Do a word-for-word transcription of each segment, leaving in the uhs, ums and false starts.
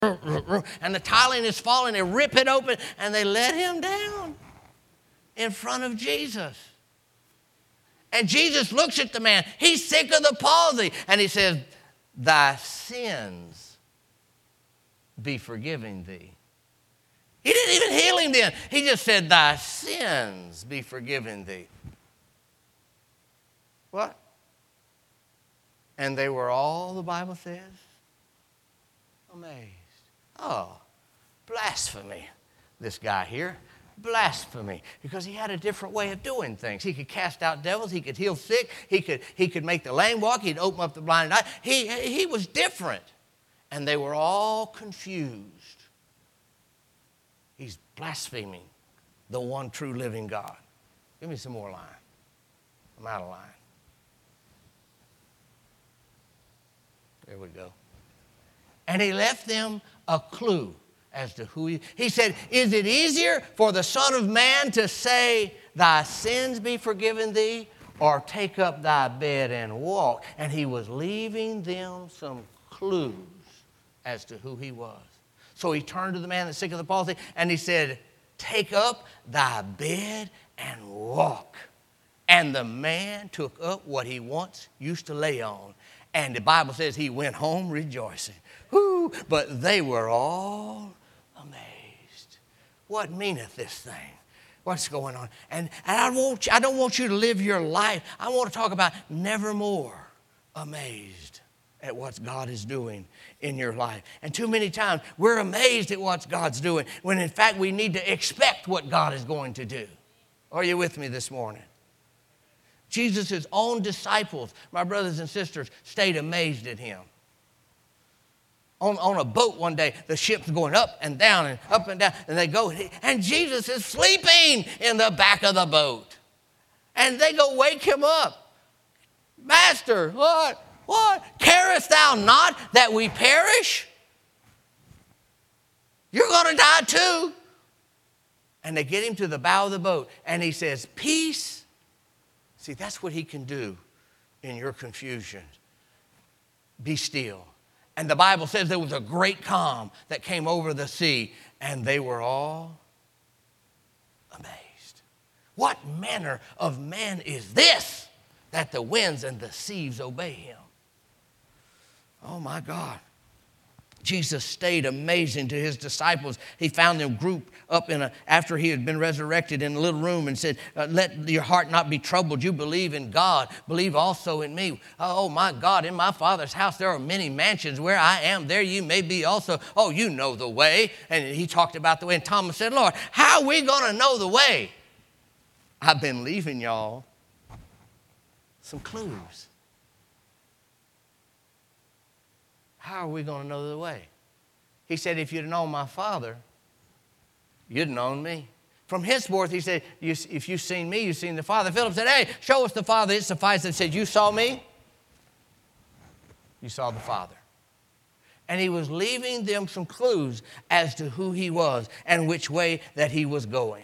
and the tiling is falling. They rip it open, and they let him down in front of Jesus. And Jesus looks at the man. He's sick of the palsy. And he says, thy sins be forgiven thee. He didn't even heal him then. He just said, thy sins be forgiven thee. What? And they were all, the Bible says, amazed. Oh, blasphemy, this guy here. Blasphemy, because he had a different way of doing things. He could cast out devils. He could heal sick. He could, he could make the lame walk. He'd open up the blind eye. He, he was different. And they were all confused. He's blaspheming the one true living God. Give me some more line. I'm out of line. There we go. And he left them a clue as to who he... He said, is it easier for the Son of Man to say, thy sins be forgiven thee, or take up thy bed and walk? And he was leaving them some clues as to who he was. So he turned to the man that's sick of the palsy, and he said, take up thy bed and walk. And the man took up what he once used to lay on. And the Bible says he went home rejoicing. Whoo! But they were all amazed. What meaneth this thing? What's going on? And, and I, want you, I don't want you to live your life. I want to talk about nevermore amazed at what God is doing in your life. And too many times we're amazed at what God's doing when in fact we need to expect what God is going to do. Are you with me this morning? Jesus' own disciples, my brothers and sisters, stayed amazed at him. On, on a boat one day, the ship's going up and down and up and down, and they go, and Jesus is sleeping in the back of the boat. And they go wake him up. Master, what? What? Carest thou not that we perish? You're going to die too. And they get him to the bow of the boat, and he says, peace. See, that's what he can do in your confusion. Be still. And the Bible says there was a great calm that came over the sea, and they were all amazed. What manner of man is this, that the winds and the seas obey him? Oh, my God. Jesus stayed amazing to his disciples. He found them grouped up in a, after he had been resurrected in a little room and said, uh, let your heart not be troubled. You believe in God. Believe also in me. Oh, my God, in my Father's house there are many mansions. Where I am, there you may be also. Oh, you know the way. And he talked about the way. And Thomas said, Lord, how are we going to know the way? I've been leaving y'all some clues. How are we going to know the way? He said, if you'd known my Father, you'd known me. From henceforth, he said, you, if you've seen me, you've seen the Father. Philip said, hey, show us the Father. It sufficed. He said, you saw me? You saw the Father. And he was leaving them some clues as to who he was and which way that he was going.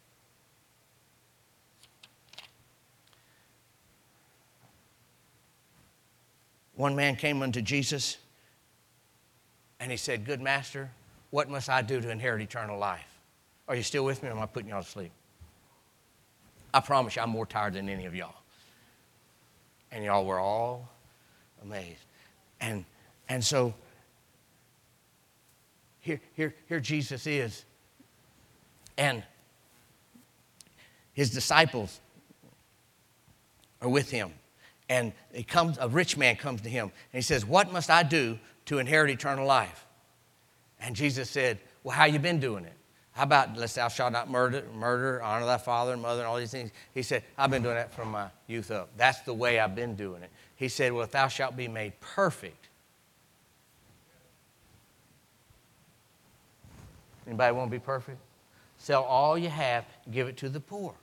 One man came unto Jesus, and he said, good master, what must I do to inherit eternal life? Are you still with me, or am I putting y'all to sleep? I promise you, I'm more tired than any of y'all. And y'all were all amazed. And, and so, here, here, here Jesus is. And his disciples are with him. And he comes, a rich man comes to him, and he says, what must I do to inherit eternal life? And Jesus said, well, how you been doing it? How about, lest thou shalt not murder, murder, honor thy father and mother, and all these things? He said, I've been doing that from my youth up. That's the way I've been doing it. He said, well, if thou shalt be made perfect. Anybody want to be perfect? Sell all you have, give it to the poor.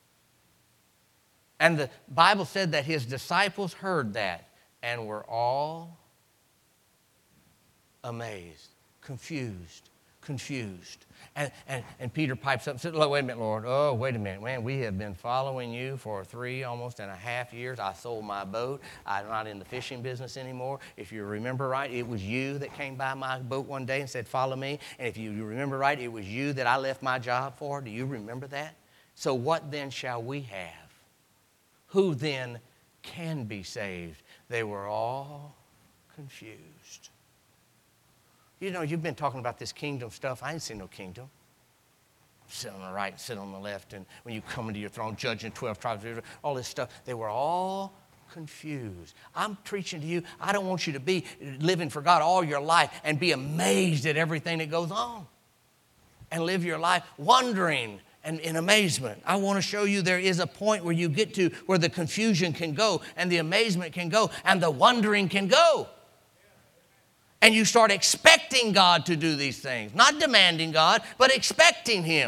And the Bible said that his disciples heard that and were all amazed, confused, confused. And, and, and Peter pipes up and says, "Look, wait a minute, Lord. Oh, wait a minute. Man, we have been following you for three, almost and a half years. I sold my boat. I'm not in the fishing business anymore. If you remember right, it was you that came by my boat one day and said, 'Follow me.' And if you remember right, it was you that I left my job for. Do you remember that? So what then shall we have? Who then can be saved?" They were all confused. You know, you've been talking about this kingdom stuff. I ain't seen no kingdom. Sit on the right, sit on the left, and when you come into your throne, judging twelve tribes of Israel, all this stuff. They were all confused. I'm preaching to you. I don't want you to be living for God all your life and be amazed at everything that goes on and live your life wondering and in amazement. I want to show you there is a point where you get to where the confusion can go and the amazement can go and the wondering can go. And you start expecting God to do these things. Not demanding God, but expecting Him.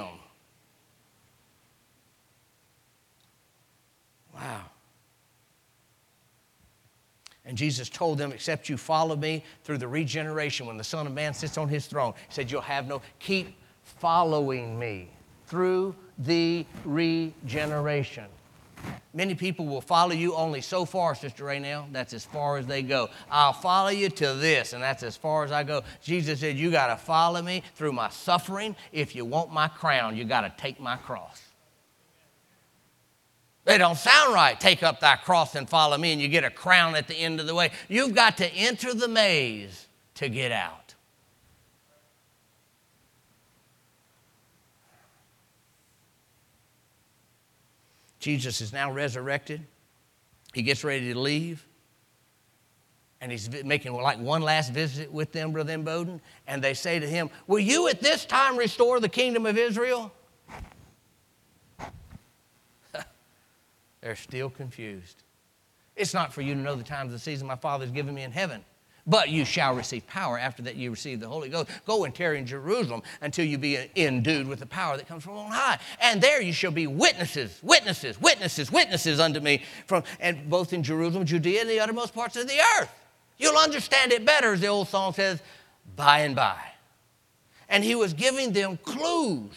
Wow. And Jesus told them, "Except you follow me through the regeneration, when the Son of Man sits on His throne," He said, "you'll have no..." Keep following me through the regeneration. Many people will follow you only so far, Sister Raynell. That's as far as they go. I'll follow you to this, and that's as far as I go. Jesus said, you got to follow me through my suffering. If you want my crown, you got to take my cross. They don't sound right. Take up thy cross and follow me, and you get a crown at the end of the way. You've got to enter the maze to get out. Jesus is now resurrected. He gets ready to leave. And he's making like one last visit with them, Brother Imboden. And they say to him, "Will you at this time restore the kingdom of Israel?" They're still confused. "It's not for you to know the times of the season my Father has given me in heaven. But you shall receive power after that you receive the Holy Ghost. Go and tarry in Jerusalem until you be endued with the power that comes from on high. And there you shall be witnesses, witnesses, witnesses, witnesses unto me, from and both in Jerusalem, Judea, and the uttermost parts of the earth." You'll understand it better, as the old song says, by and by. And he was giving them clues.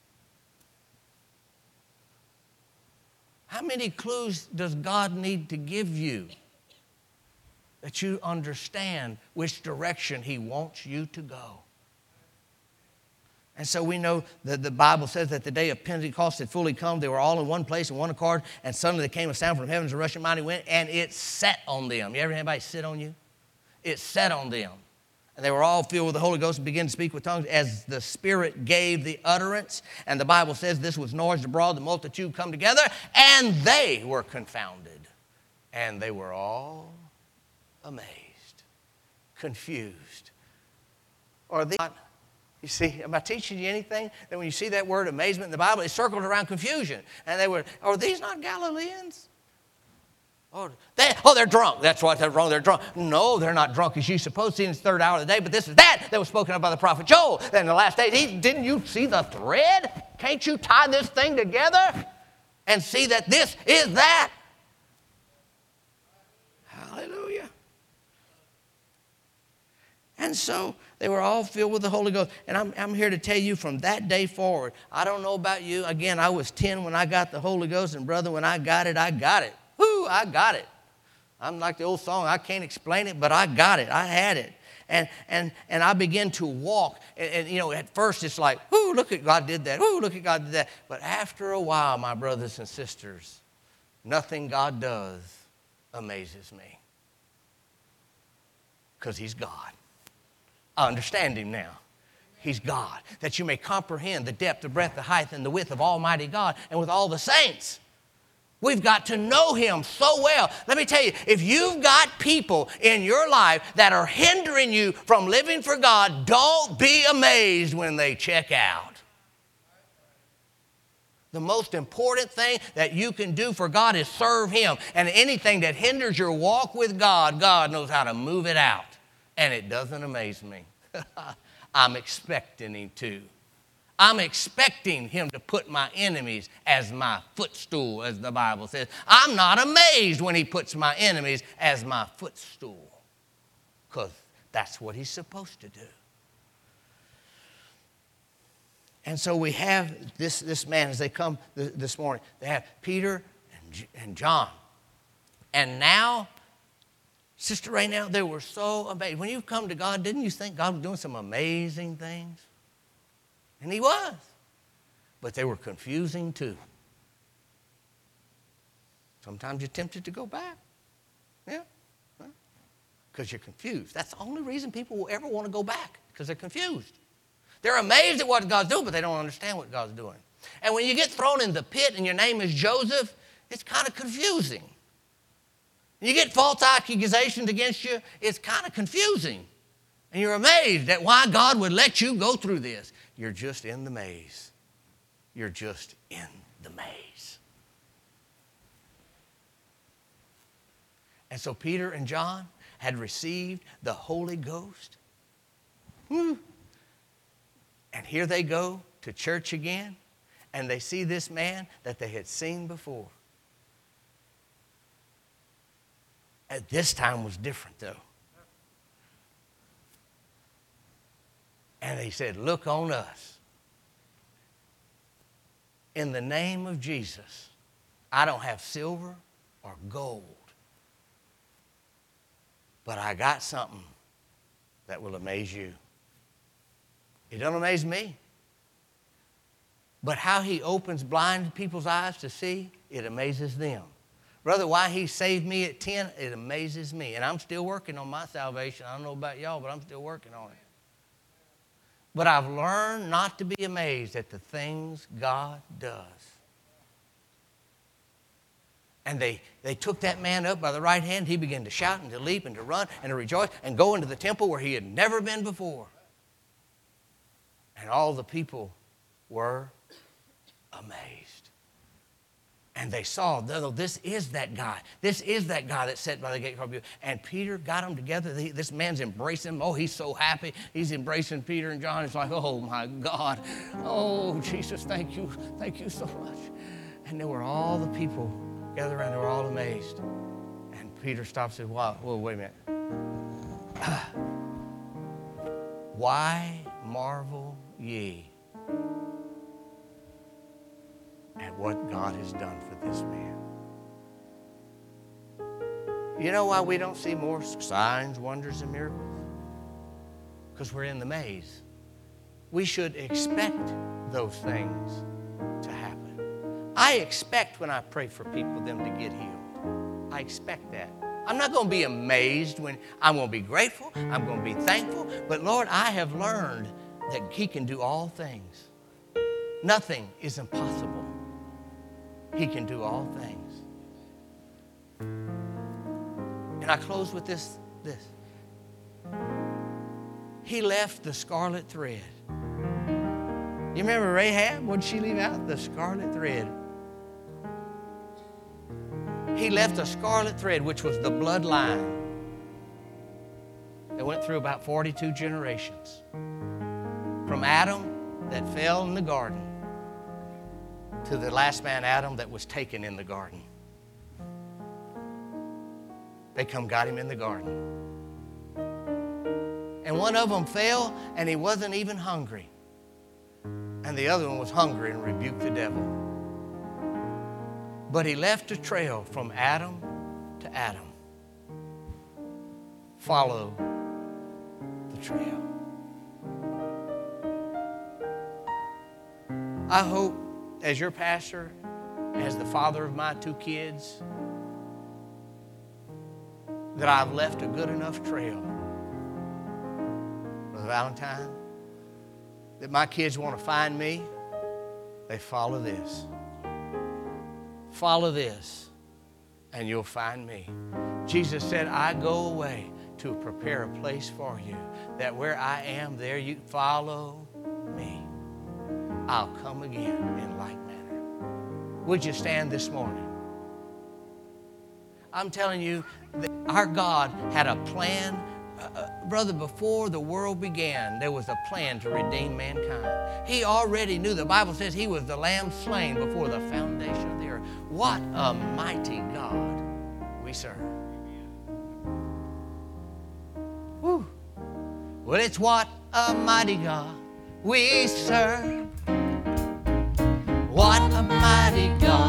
How many clues does God need to give you that you understand which direction he wants you to go? And so we know that the Bible says that the day of Pentecost had fully come. They were all in one place in one accord, and suddenly there came a sound from heaven as a rushing mighty wind, and it sat on them. You ever had anybody sit on you? It sat on them. And they were all filled with the Holy Ghost and began to speak with tongues as the Spirit gave the utterance. And the Bible says this was noised abroad, the multitude come together, and they were confounded. And they were all amazed, confused. Are they not? You see, am I teaching you anything? That when you see that word amazement in the Bible, it's circled around confusion. And they were, are these not Galileans? Oh, they, oh, they're drunk. That's why they're wrong. They're drunk. No, they're not drunk as you suppose. See, in the third hour of the day, but this is that that was spoken of by the prophet Joel. Then in the last days, he, didn't you see the thread? Can't you tie this thing together and see that this is that? Hallelujah. And so they were all filled with the Holy Ghost. And I'm, I'm here to tell you from that day forward, I don't know about you. Again, I was ten when I got the Holy Ghost. And brother, when I got it, I got it. Whoo, I got it. I'm like the old song, I can't explain it, but I got it. I had it. And and and I began to walk. And, and you know, at first it's like, whoo, look at God did that. Whoo, look at God did that. But after a while, my brothers and sisters, nothing God does amazes me. Because he's God. I understand him now. He's God. That you may comprehend the depth, the breadth, the height, and the width of Almighty God and with all the saints. We've got to know him so well. Let me tell you, if you've got people in your life that are hindering you from living for God, don't be amazed when they check out. The most important thing that you can do for God is serve him. And anything that hinders your walk with God, God knows how to move it out. And it doesn't amaze me. I'm expecting him to. I'm expecting him to put my enemies as my footstool, as the Bible says. I'm not amazed when he puts my enemies as my footstool, because that's what he's supposed to do. And so we have this, this man, as they come th- this morning, they have Peter and, J- and John. And now, Sister Ray, now they were so amazed. When you come to God, didn't you think God was doing some amazing things? And he was. But they were confusing too. Sometimes you're tempted to go back. Yeah. Because you're confused. That's the only reason people will ever want to go back, because they're confused. They're amazed at what God's doing, but they don't understand what God's doing. And when you get thrown in the pit and your name is Joseph, it's kind of confusing. You get false accusations against you, it's kind of confusing. And you're amazed at why God would let you go through this. You're just in the maze. You're just in the maze. And so Peter and John had received the Holy Ghost. Woo. And here they go to church again, and they see this man that they had seen before. At this time was different, though. And they said, look on us. In the name of Jesus, I don't have silver or gold, but I got something that will amaze you. It don't amaze me. But how he opens blind people's eyes to see, it amazes them. Brother, why he saved me at ten, it amazes me. And I'm still working on my salvation. I don't know about y'all, but I'm still working on it. But I've learned not to be amazed at the things God does. And they, they took that man up by the right hand. He began to shout and to leap and to run and to rejoice and go into the temple where he had never been before. And all the people were amazed. And they saw, though, this is that guy. This is that guy that sat by the gate called Beautiful. And Peter got them together. This man's embracing him. Oh, he's so happy. He's embracing Peter and John. It's like, oh, my God. Oh, Jesus, thank you. Thank you so much. And there were all the people gathered around. They were all amazed. And Peter stopped and said, wow, whoa, wait a minute. Why marvel ye at what God has done for this man? You know why we don't see more signs, wonders, and miracles? Because we're in the maze. We should expect those things to happen. I expect when I pray for people, them to get healed. I expect that. I'm not going to be amazed when I'm going to be grateful. I'm going to be thankful. But Lord, I have learned that He can do all things. Nothing is impossible. He can do all things. And I close with this, this. He left the scarlet thread. You remember Rahab? What did she leave out? The scarlet thread. He left a scarlet thread, which was the bloodline that went through about forty-two generations. From Adam that fell in the garden to the last man, Adam, that was taken in the garden. They come got him in the garden. And one of them fell, and he wasn't even hungry. And the other one was hungry and rebuked the devil. But he left a trail from Adam to Adam. Follow the trail. I hope, as your pastor, as the father of my two kids, that I've left a good enough trail, Brother Valentine, that my kids want to find me, they follow this. Follow this, and you'll find me. Jesus said, I go away to prepare a place for you, that where I am, there you follow me. I'll come again in like manner. Would you stand this morning? I'm telling you that our God had a plan. Uh, brother, before the world began, there was a plan to redeem mankind. He already knew. The Bible says he was the lamb slain before the foundation of the earth. What a mighty God we serve. Woo. Well, it's what a mighty God we serve. What a mighty God